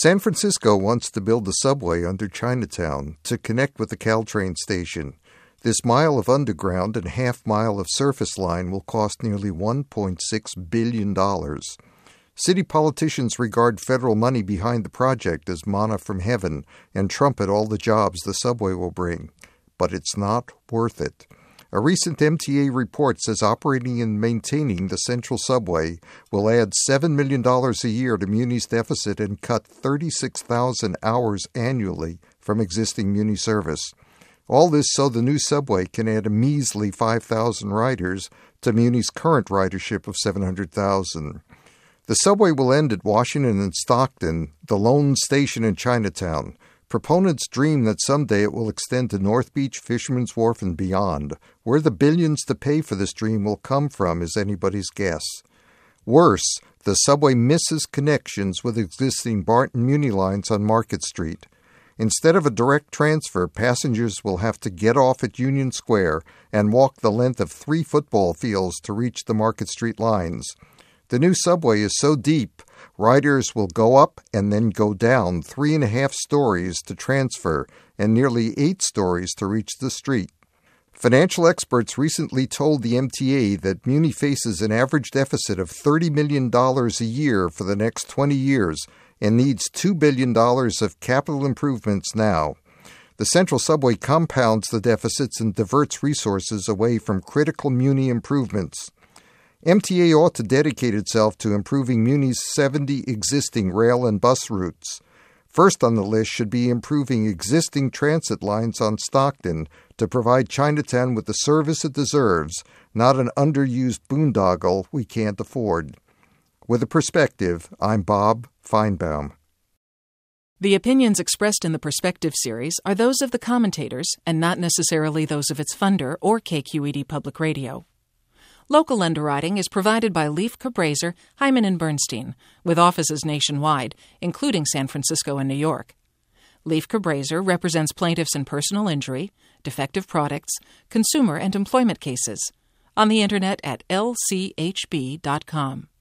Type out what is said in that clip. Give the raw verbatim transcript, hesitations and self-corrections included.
San Francisco wants to build a subway under Chinatown to connect with the Caltrain station. This mile of underground and half mile of surface line will cost nearly one point six billion dollars. City politicians regard federal money behind the project as manna from heaven and trumpet all the jobs the subway will bring. But it's not worth it. A recent M T A report says operating and maintaining the Central Subway will add seven million dollars a year to Muni's deficit and cut thirty-six thousand hours annually from existing Muni service. All this so the new subway can add a measly five thousand riders to Muni's current ridership of seven hundred thousand. The subway will end at Washington and Stockton, the lone station in Chinatown. Proponents dream that someday it will extend to North Beach, Fisherman's Wharf, and beyond. Where the billions to pay for this dream will come from is anybody's guess. Worse, the subway misses connections with existing BART and Muni lines on Market Street. Instead of a direct transfer, passengers will have to get off at Union Square and walk the length of three football fields to reach the Market Street lines. The new subway is so deep, riders will go up and then go down three and a half stories to transfer and nearly eight stories to reach the street. Financial experts recently told the M T A that Muni faces an average deficit of thirty million dollars a year for the next twenty years and needs two billion dollars of capital improvements now. The Central Subway compounds the deficits and diverts resources away from critical Muni improvements. M T A ought to dedicate itself to improving Muni's seventy existing rail and bus routes. First on the list should be improving existing transit lines on Stockton to provide Chinatown with the service it deserves, not an underused boondoggle we can't afford. With a perspective, I'm Bob Feinbaum. The opinions expressed in the Perspective series are those of the commentators and not necessarily those of its funder or K Q E D Public Radio. Local underwriting is provided by Leif Cabraser, Hyman and Bernstein, with offices nationwide, including San Francisco and New York. Leif Cabraser represents plaintiffs in personal injury, defective products, consumer and employment cases. On the Internet at L C H B dot com.